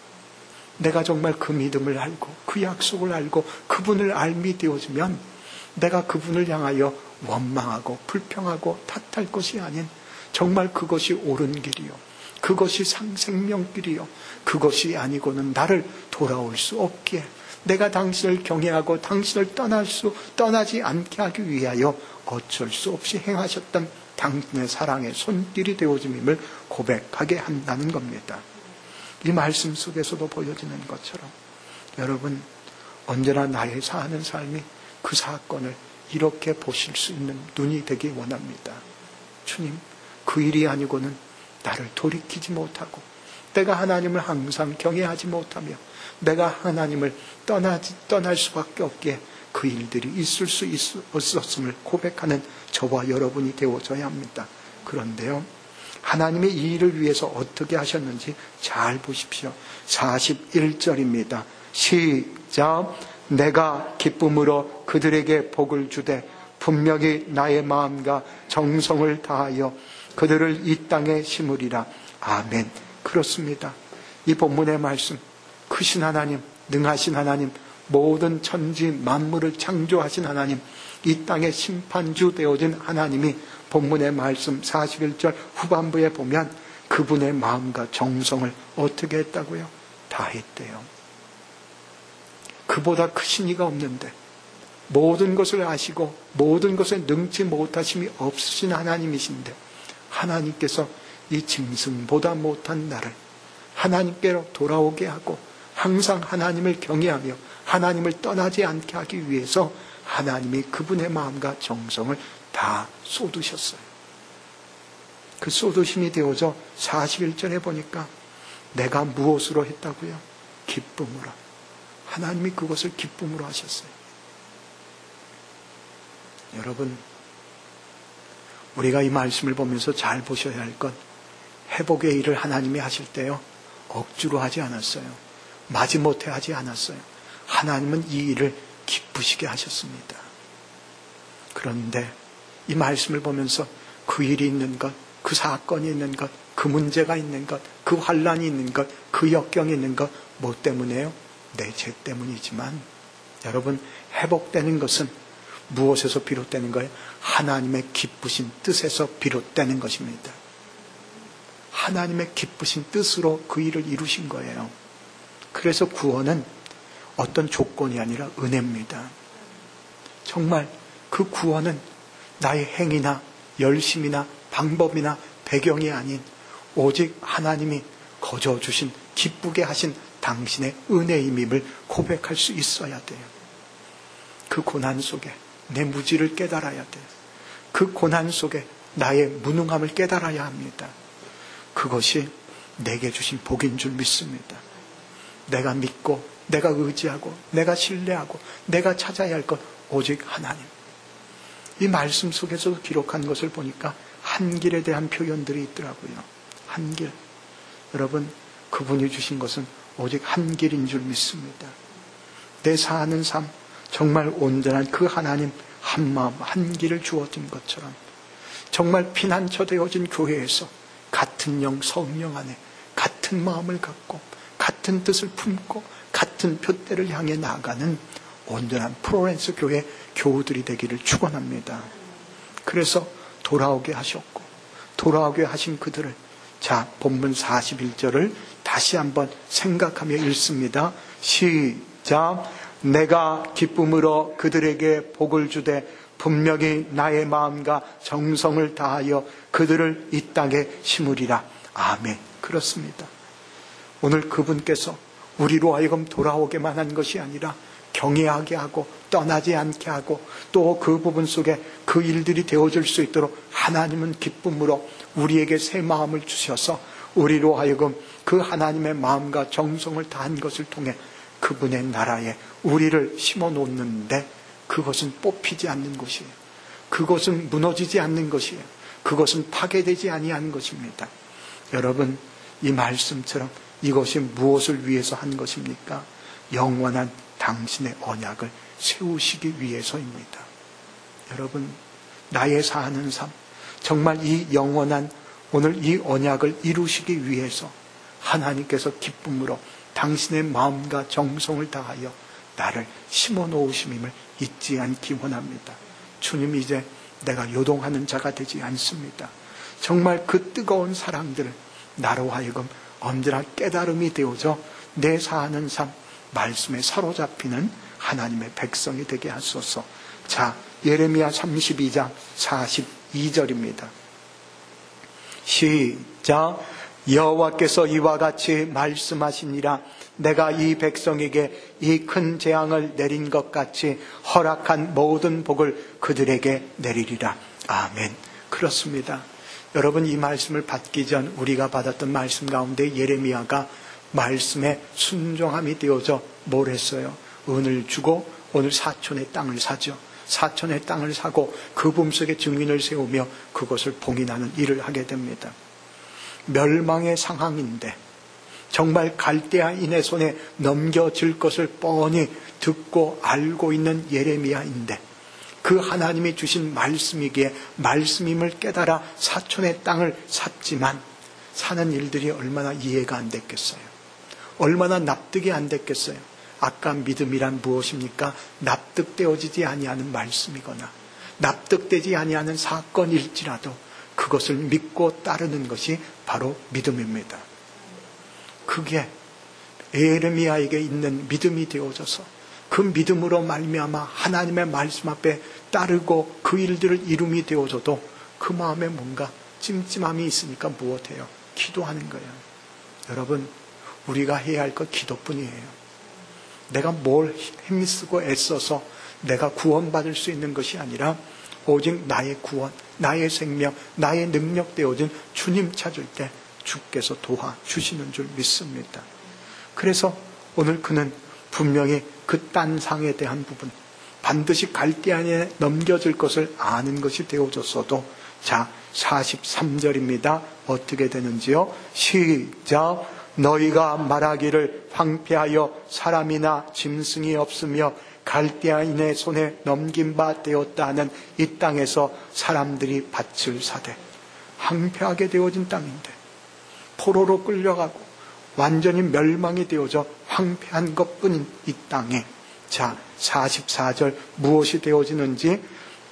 내가 정말 그 믿음을 알고 그 약속을 알고 그분을 알미 되어지면 내가 그분을 향하여 원망하고 불평하고 탓할 것이 아닌 정말 그것이 옳은 길이요, 그것이 생명길이요, 그것이 아니고는 나를 돌아올 수 없기에 내가 당신을 경외하고 당신을 떠나지 않게 하기 위하여 어쩔 수 없이 행하셨던 당신의 사랑의 손길이 되어짐임을 고백하게 한다는 겁니다. 이 말씀 속에서도 보여지는 것처럼 여러분, 언제나 나의 사는 삶이 그 사건을 이렇게 보실 수 있는 눈이 되기 원합니다. 주님, 그 일이 아니고는 나를 돌이키지 못하고 내가 하나님을 항상 경외하지 못하며 내가 하나님을 떠날 수밖에 없기에 그 일들이 있을 수 있었음을 고백하는 저와 여러분이 되어져야 합니다. 그런데요, 하나님의 이 일을 위해서 어떻게 하셨는지 잘 보십시오. 41절입니다. 시작. 내가 기쁨으로 그들에게 복을 주되 분명히 나의 마음과 정성을 다하여 그들을 이 땅에 심으리라. 아멘. 그렇습니다. 이 본문의 말씀, 크신 하나님, 능하신 하나님, 모든 천지 만물을 창조하신 하나님, 이 땅의 심판주 되어진 하나님이 본문의 말씀 41절 후반부에 보면 그분의 마음과 정성을 어떻게 했다고요? 다 했대요. 그보다 크신 이가 없는데 모든 것을 아시고 모든 것에 능치 못하심이 없으신 하나님이신데 하나님께서 이 짐승보다 못한 나를 하나님께로 돌아오게 하고 항상 하나님을 경외하며 하나님을 떠나지 않게 하기 위해서 하나님이 그분의 마음과 정성을 다 쏟으셨어요. 그 쏟으심이 되어져 41절에 보니까 내가 무엇으로 했다고요? 기쁨으로. 하나님이 그것을 기쁨으로 하셨어요. 여러분, 우리가 이 말씀을 보면서 잘 보셔야 할 것, 회복의 일을 하나님이 하실 때요, 억지로 하지 않았어요. 마지못해 하지 않았어요. 하나님은 이 일을 기쁘시게 하셨습니다. 그런데 이 말씀을 보면서 그 일이 있는 것, 그 사건이 있는 것, 그 문제가 있는 것, 그 환란이 있는 것, 그 역경이 있는 것, 뭐 때문에요? 내 죄 때문이지만 여러분, 회복되는 것은 무엇에서 비롯되는 거예요? 하나님의 기쁘신 뜻에서 비롯되는 것입니다. 하나님의 기쁘신 뜻으로 그 일을 이루신 거예요. 그래서 구원은 어떤 조건이 아니라 은혜입니다. 정말 그 구원은 나의 행위나 열심이나 방법이나 배경이 아닌 오직 하나님이 거저 주신 기쁘게 하신 당신의 은혜임임을 고백할 수 있어야 돼요. 그 고난 속에 내 무지를 깨달아야 돼요. 그 고난 속에 나의 무능함을 깨달아야 합니다. 그것이 내게 주신 복인 줄 믿습니다. 내가 믿고 내가 의지하고 내가 신뢰하고 내가 찾아야 할 것 오직 하나님. 이 말씀 속에서 기록한 것을 보니까 한 길에 대한 표현들이 있더라고요. 한 길. 여러분, 그분이 주신 것은 오직 한 길인 줄 믿습니다. 내 사는 삶, 정말 온전한 그 하나님 한 마음 한 길을 주어진 것처럼 정말 피난처 되어진 교회에서 같은 영 성령 안에 같은 마음을 갖고 같은 뜻을 품고 같은 표대를 향해 나아가는 온전한 플로렌스 교회 교우들이 되기를 축원합니다. 그래서 돌아오게 하셨고 돌아오게 하신 그들을, 자, 본문 41절을 다시 한번 생각하며 읽습니다. 시작. 내가 기쁨으로 그들에게 복을 주되 분명히 나의 마음과 정성을 다하여 그들을 이 땅에 심으리라. 아멘. 그렇습니다. 오늘 그분께서 우리로 하여금 돌아오게만 한 것이 아니라 경외하게 하고 떠나지 않게 하고 또 그 부분 속에 그 일들이 되어질 수 있도록 하나님은 기쁨으로 우리에게 새 마음을 주셔서 우리로 하여금 그 하나님의 마음과 정성을 다한 것을 통해 그분의 나라에 우리를 심어 놓는데 그것은 뽑히지 않는 것이에요. 그것은 무너지지 않는 것이에요. 그것은 파괴되지 아니하는 것입니다. 여러분, 이 말씀처럼 이것이 무엇을 위해서 한 것입니까? 영원한 당신의 언약을 세우시기 위해서입니다. 여러분, 나의 사는 삶, 정말 이 영원한 오늘 이 언약을 이루시기 위해서 하나님께서 기쁨으로 당신의 마음과 정성을 다하여 나를 심어 놓으심임을 잊지 않기 원합니다. 주님, 이제 내가 요동하는 자가 되지 않습니다. 정말 그 뜨거운 사랑들을 나로 하여금 언제나 깨달음이 되어져 내 사는 삶, 말씀에 사로잡히는 하나님의 백성이 되게 하소서. 자, 예레미야 32장 42절입니다. 시작. 여호와께서 이와 같이 말씀하시니라. 내가 이 백성에게 이 큰 재앙을 내린 것 같이 허락한 모든 복을 그들에게 내리리라. 아멘. 그렇습니다. 여러분, 이 말씀을 받기 전 우리가 받았던 말씀 가운데 예레미야가 말씀에 순종함이 되어져 뭘 했어요? 은을 주고 오늘 사촌의 땅을 사죠. 사촌의 땅을 사고 그 봄속에 증인을 세우며 그것을 봉인하는 일을 하게 됩니다. 멸망의 상황인데 정말 갈대아인의 손에 넘겨질 것을 뻔히 듣고 알고 있는 예레미야인데 그 하나님이 주신 말씀이기에 말씀임을 깨달아 사촌의 땅을 샀지만 사는 일들이 얼마나 이해가 안 됐겠어요. 얼마나 납득이 안 됐겠어요. 아까 믿음이란 무엇입니까? 납득되어지지 아니하는 말씀이거나 납득되지 아니하는 사건일지라도 그것을 믿고 따르는 것이 바로 믿음입니다. 그게 예레미야에게 있는 믿음이 되어져서 그 믿음으로 말미암아 하나님의 말씀 앞에 따르고 그 일들을 이룸이 되어져도 그 마음에 뭔가 찜찜함이 있으니까 무엇해요? 기도하는 거예요. 여러분, 우리가 해야 할 것 기도뿐이에요. 내가 뭘 힘쓰고 애써서 내가 구원받을 수 있는 것이 아니라 오직 나의 구원, 나의 생명, 나의 능력 되어진 주님 찾을 때 주께서 도와주시는 줄 믿습니다. 그래서 오늘 그는 분명히 그 딴 상에 대한 부분, 반드시 갈대아인에 넘겨질 것을 아는 것이 되어졌어도 자, 43절입니다. 어떻게 되는지요? 시작. 너희가 말하기를 황폐하여 사람이나 짐승이 없으며 갈대아인의 손에 넘긴 바 되었다 하는 이 땅에서 사람들이 밭을 사되 황폐하게 되어진 땅인데 포로로 끌려가고 완전히 멸망이 되어져 황폐한 것뿐인 이 땅에 자, 44절 무엇이 되어지는지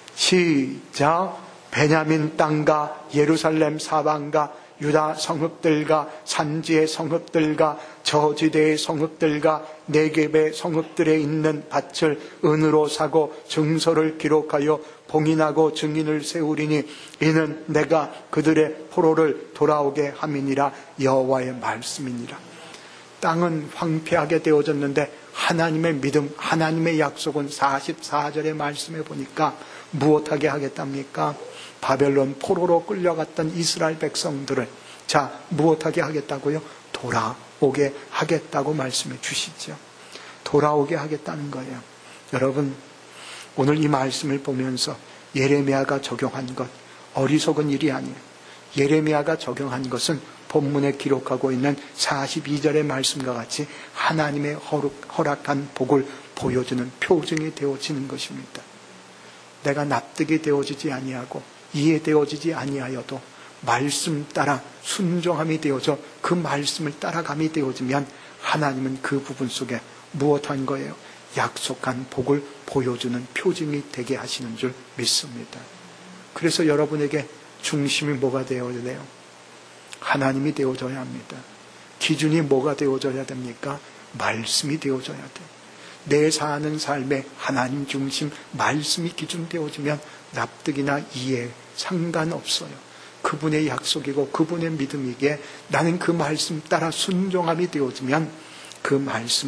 시작. 베냐민 땅과 예루살렘 사방과 유다 성읍들과 산지의 성읍들과 저지대의 성읍들과 네겝의 성읍들에 있는 밭을 은으로 사고 증서를 기록하여 봉인하고 증인을 세우리니 이는 내가 그들의 포로를 돌아오게 함이니라. 여호와의 말씀이니라. 땅은 황폐하게 되어졌는데 하나님의 믿음, 하나님의 약속은 44절의 말씀에 보니까 무엇하게 하겠답니까? 바벨론 포로로 끌려갔던 이스라엘 백성들을 자, 무엇하게 하겠다고요? 돌아오게 하겠다고 말씀해 주시죠. 돌아오게 하겠다는 거예요. 여러분, 오늘 이 말씀을 보면서 예레미야가 적용한 것 어리석은 일이 아니에요. 예레미야가 적용한 것은 본문에 기록하고 있는 42절의 말씀과 같이 하나님의 허락한 복을 보여주는 표징이 되어지는 것입니다. 내가 납득이 되어지지 아니하고 이해되어지지 아니하여도 말씀 따라 순종함이 되어져 그 말씀을 따라감이 되어지면 하나님은 그 부분 속에 무엇한 거예요? 약속한 복을 보여주는 표징이 되게 하시는 줄 믿습니다. 그래서 여러분에게 중심이 뭐가 되어야 돼요? 하나님이 되어져야 합니다. 기준이 뭐가 되어져야 됩니까? 말씀이 되어져야 돼요. 내 사는 삶에 하나님 중심 말씀이 기준되어지면 납득이나 이해 상관없어요. 그분의 약속이고 그분의 믿음이기에 나는 그 말씀 따라 순종함이 되어지면 그 말씀은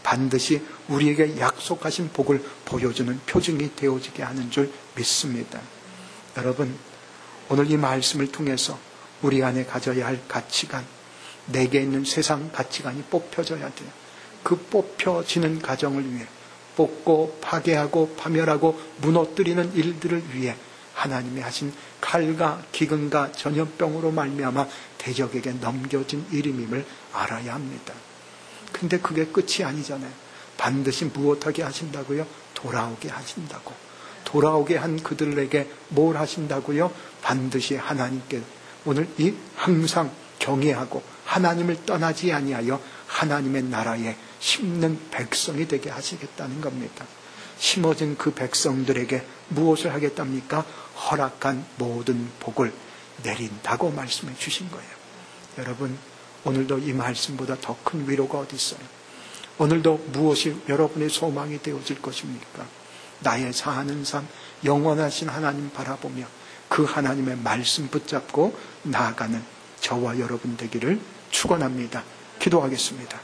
반드시 우리에게 약속하신 복을 보여주는 표징이 되어지게 하는 줄 믿습니다. 여러분, 오늘 이 말씀을 통해서 우리 안에 가져야 할 가치관, 내게 있는 세상 가치관이 뽑혀져야 돼요. 그 뽑혀지는 가정을 위해, 뽑고 파괴하고 파멸하고 무너뜨리는 일들을 위해 하나님이 하신 칼과 기근과 전염병으로 말미암아 대적에게 넘겨진 일임임을 알아야 합니다. 근데 그게 끝이 아니잖아요. 반드시 무엇하게 하신다고요? 돌아오게 하신다고. 돌아오게 한 그들에게 뭘 하신다고요? 반드시 하나님께 오늘 이 항상 경외하고 하나님을 떠나지 아니하여 하나님의 나라에 심는 백성이 되게 하시겠다는 겁니다. 심어진 그 백성들에게 무엇을 하겠답니까? 허락한 모든 복을 내린다고 말씀해 주신 거예요. 여러분, 오늘도 이 말씀보다 더 큰 위로가 어디 있어요? 오늘도 무엇이 여러분의 소망이 되어질 것입니까? 나의 사는 삶, 영원하신 하나님 바라보며 그 하나님의 말씀 붙잡고 나아가는 저와 여러분 되기를 축원합니다. 기도하겠습니다.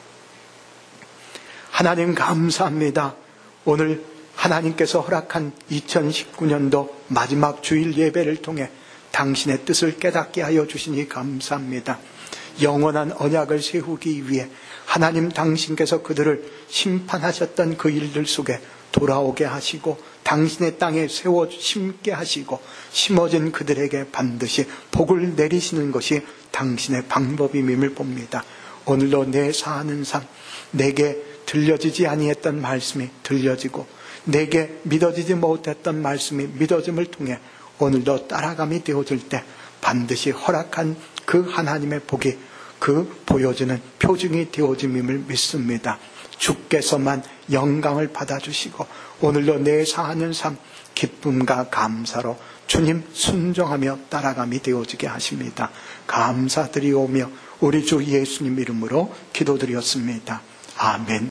하나님 감사합니다. 오늘 하나님께서 허락한 2019년도 마지막 주일 예배를 통해 당신의 뜻을 깨닫게 하여 주시니 감사합니다. 영원한 언약을 세우기 위해 하나님 당신께서 그들을 심판하셨던 그 일들 속에 돌아오게 하시고 당신의 땅에 세워 심게 하시고 심어진 그들에게 반드시 복을 내리시는 것이 당신의 방법임을 봅니다. 오늘도 내 사는 삶, 내게 들려지지 아니했던 말씀이 들려지고 내게 믿어지지 못했던 말씀이 믿어짐을 통해 오늘도 따라감이 되어질 때 반드시 허락한 그 하나님의 복이 그 보여주는 표징이 되어짐임을 믿습니다. 주께서만 영광을 받아주시고 오늘도 내 사는 삶 기쁨과 감사로 주님 순종하며 따라감이 되어지게 하십니다. 감사드리오며 우리 주 예수님 이름으로 기도드렸습니다. 아멘.